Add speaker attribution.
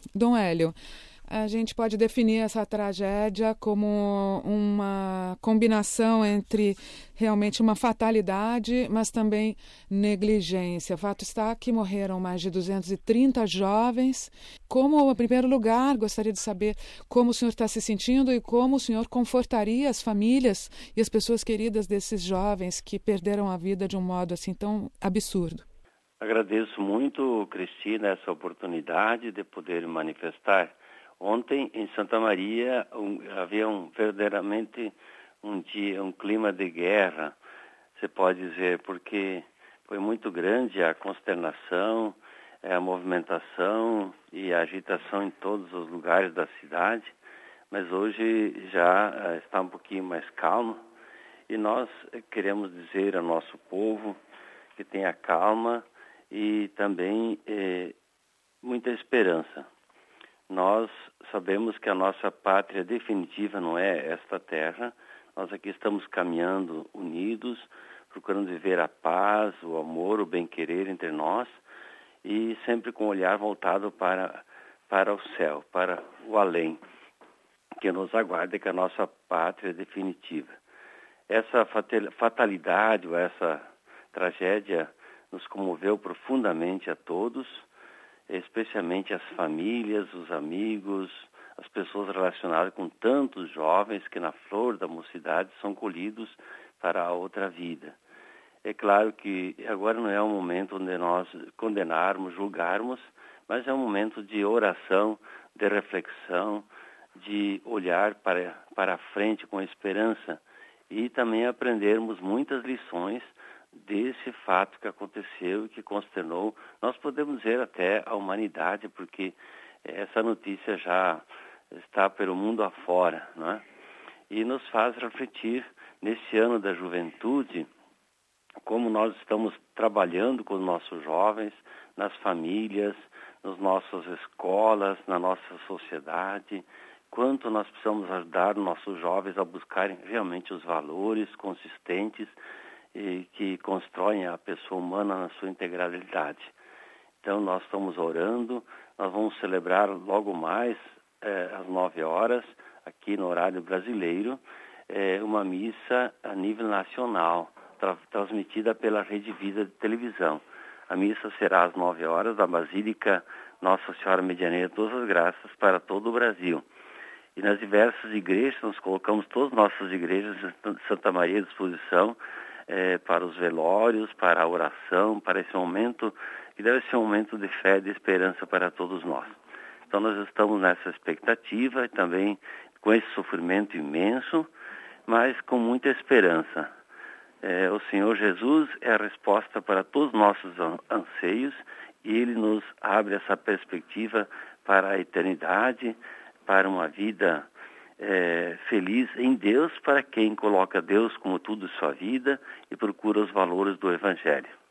Speaker 1: Dom Hélio, a gente pode definir essa tragédia como uma combinação entre realmente uma fatalidade, mas também negligência. O fato está que morreram mais de 230 jovens. Como, em primeiro lugar, gostaria de saber como o senhor está se sentindo e como o senhor confortaria as famílias e as pessoas queridas desses jovens que perderam a vida de um modo assim tão absurdo.
Speaker 2: Agradeço muito, Cristina, essa oportunidade de poder manifestar. Ontem, em Santa Maria, havia verdadeiramente um clima de guerra, se pode dizer, porque foi muito grande a consternação, a movimentação e a agitação em todos os lugares da cidade, mas hoje já está um pouquinho mais calmo e nós queremos dizer ao nosso povo que tenha calma e também muita esperança. Nós sabemos que a nossa pátria definitiva não é esta terra. Nós aqui estamos caminhando unidos, procurando viver a paz, o amor, o bem-querer entre nós e sempre com o olhar voltado para o céu, para o além, que nos aguarda, que a nossa pátria é definitiva. Essa fatalidade ou essa tragédia nos comoveu profundamente a todos, especialmente as famílias, os amigos, as pessoas relacionadas com tantos jovens que na flor da mocidade são colhidos para a outra vida. É claro que agora não é um momento onde nós condenarmos, julgarmos, mas é um momento de oração, de reflexão, de olhar para a frente com esperança e também aprendermos muitas lições desse fato que aconteceu e que consternou, nós podemos dizer até a humanidade, porque essa notícia já está pelo mundo afora, não é? E nos faz refletir nesse ano da juventude, como nós estamos trabalhando com os nossos jovens, nas famílias, nas nossas escolas, na nossa sociedade, quanto nós precisamos ajudar os nossos jovens a buscarem realmente os valores consistentes e que constroem a pessoa humana na sua integralidade. Então nós estamos orando, nós vamos celebrar logo mais, às 9 horas, aqui no horário brasileiro, uma missa a nível nacional, transmitida pela Rede Vida de televisão. A missa será às 9 horas da Basílica Nossa Senhora Medianeira de Todas as Graças para todo o Brasil. E nas diversas igrejas, nós colocamos todas as nossas igrejas de Santa Maria à disposição, para os velórios, para a oração, para esse momento, que deve ser um momento de fé e de esperança para todos nós. Então nós estamos nessa expectativa e também com esse sofrimento imenso, mas com muita esperança. O Senhor Jesus é a resposta para todos os nossos anseios e Ele nos abre essa perspectiva para a eternidade, para uma vida feliz em Deus, para quem coloca Deus como tudo em sua vida e procura os valores do Evangelho.